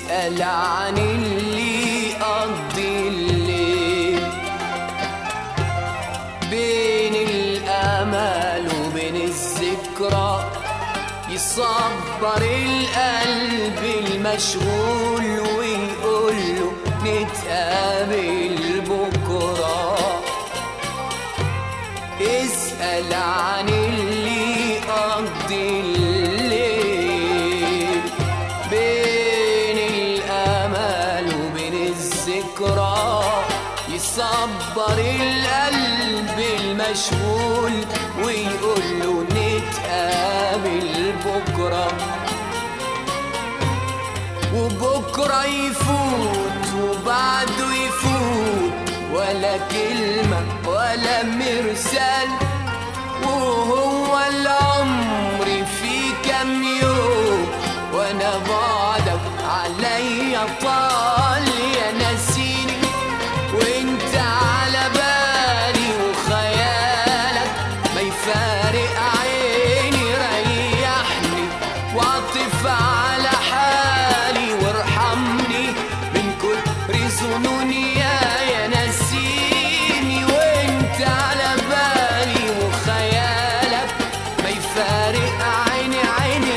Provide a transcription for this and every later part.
اسأل عن اللي يقضي الليل بين الآمال وبين الذكرى، يصبر القلب المشغول ويقوله نتقابل بكرة. اسأل عن اللي يقضي الليل بين الآمال وبين الذكرى، يصبر القلب المشغول ويقوله نتقابل بكرة. وبكرة يفوت وبعده يفوت ولا كلمة ولا مرسال، وهو العمر في كام يوم وانا بعدك عليا طال. يا ناسيني وانت على بالي وخيالك ما يفارق عيني، ريحني واعطف على حالي وارحمني من كتر ظنوني. يا ناسيني وانت على بالي وخيالك ما يفارق عيني، عيني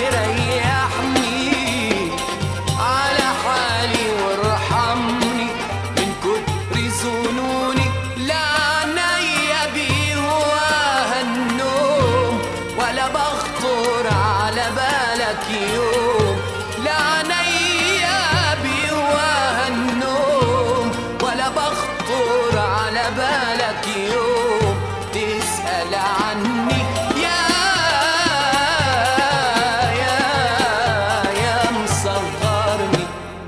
ريحني على حالي وارحمني من كتر ظنوني. لا عنيا بيهواها النوم ولا بخطر على بالك يوم، لا عنيا بيهواها النوم ولا بخطر على بالك يوم. تسأل عني يا مصغرني.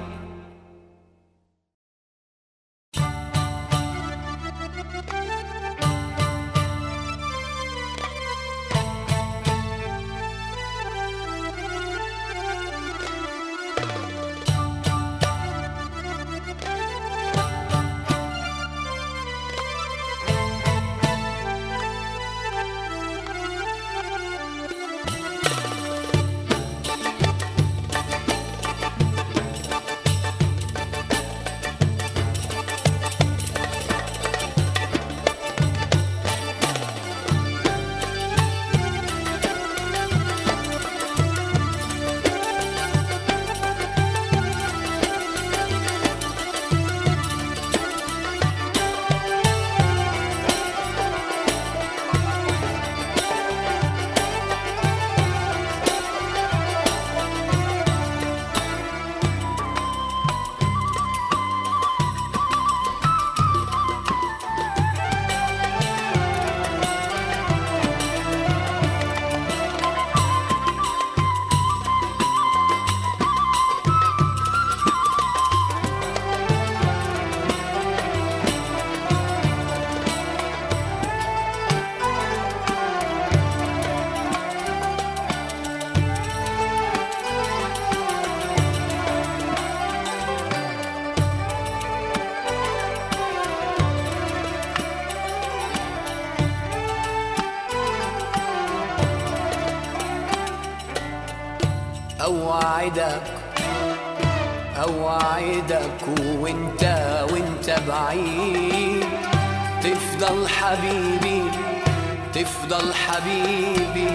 أوعدك وانت بعيد تفضل حبيبي، تفضل حبيبي.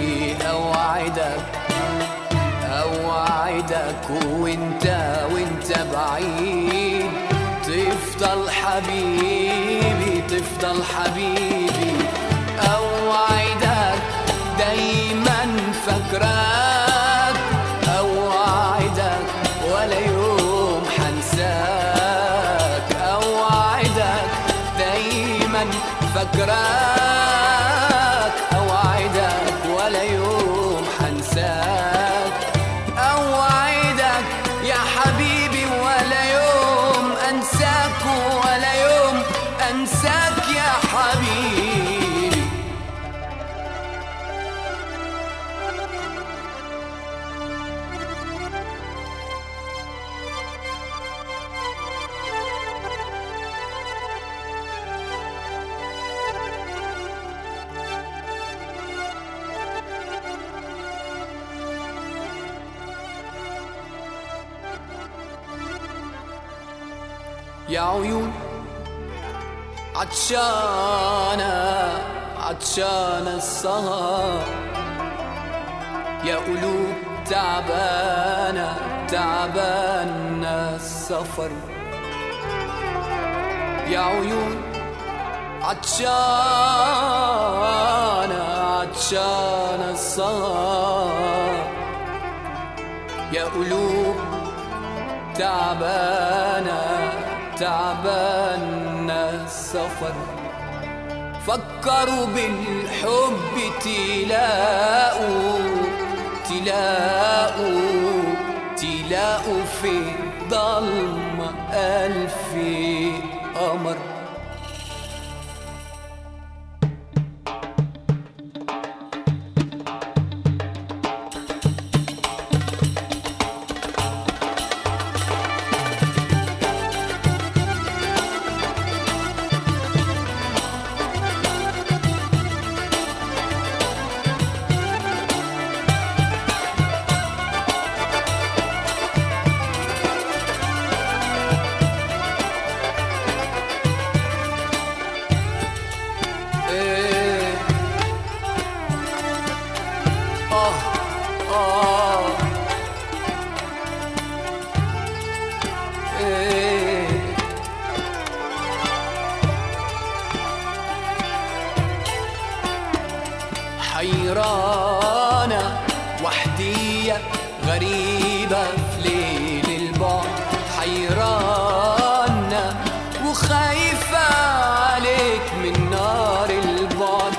أوعدك وانت بعيد تفضل حبيبي، تفضل حبيبي. أوعدك دايما فاكراك، أوعدك ولا يوم حنساك. أوعدك دايما فاكراك، أوعدك ولا يوم حنساك. أوعدك يا حبيبي ولا يوم أنساك، ولا يوم أنساك يا حبيبي. يا عيون عطشانة عطشانة السهر، يا قلوب تعبانة تعبانة السفر، يا عيون عطشانة عطشانة السهر، يا قلوب تعبانة تعبانة السفر. فكروا بالحب تلاقوا تلاقوا تلاقوا في ضلمة ألف قمر. حيرانة وحدية غريبة في ليل البعد، حيرانة وخايفة عليك من نار البعد،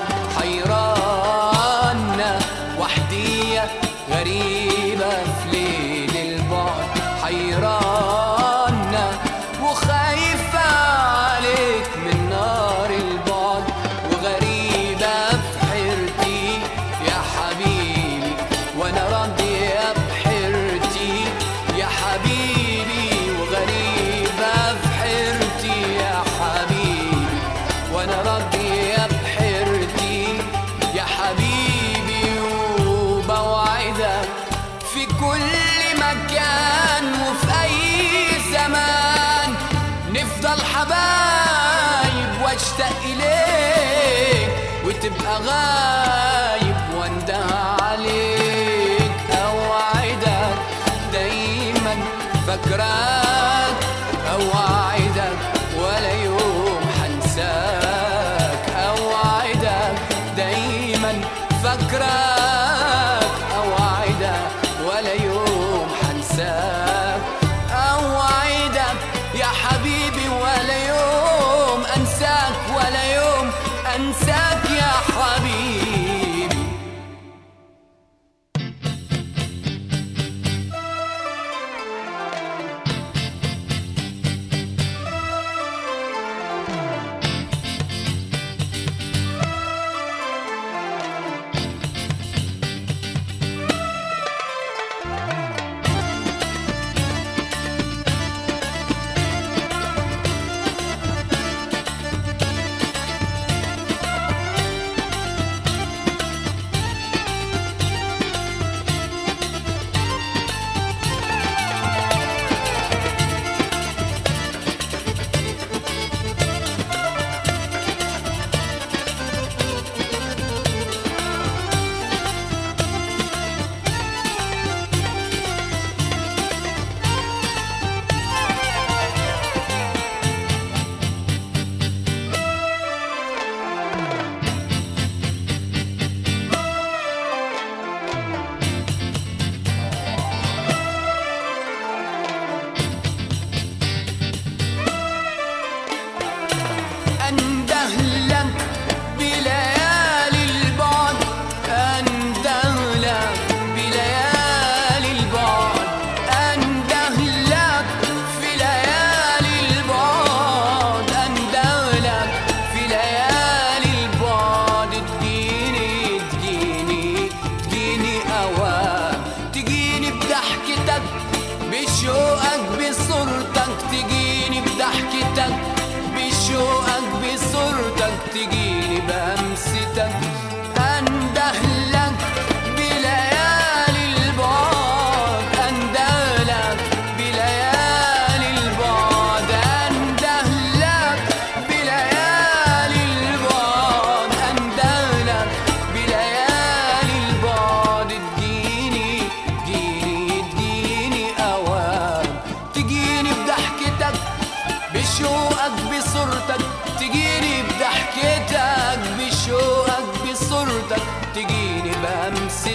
حيرانة وحدية غريبة في ليل البعد، حيرانة وخايفة عليك من نار البعد، وغريبة في حيرتي يا حبيبي وانا راضية بحيرتي يا حبيبي، وغريبة في حيرتي يا حبيبي وانا راضية بحيرتي يا حبيبي، وبوعدك في كل مكان وفي أي زمان نفضل حبايب واشتاق إليك وتبقى غايب وانده عليك، أوعدك دايما فاكراك، أوعدك ولا يوم حنساك، أوعدك دايما فاكراك، أوعدك ولا يوم حنساك، أوعدك يا حبيبي ولا يوم أنساك، ولا يوم أنساك يا حبيبي.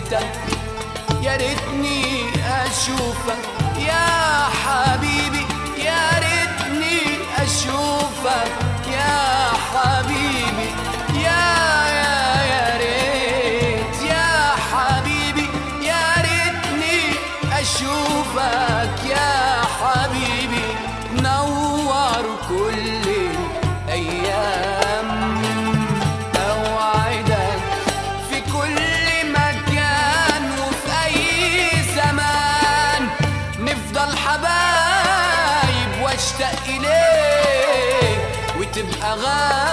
لمستك، يا ريتني اشوفك يا حبيبي، يا ريتني اشوفك يا حبيبي، يا ريت يا حبيبي، يا ريتني اشوفك يا حبيبي، نور كل الايام. اوعدك في كل مكان وفي اي زمان نفضل حبايب واشتاق اليك وتبقى غالي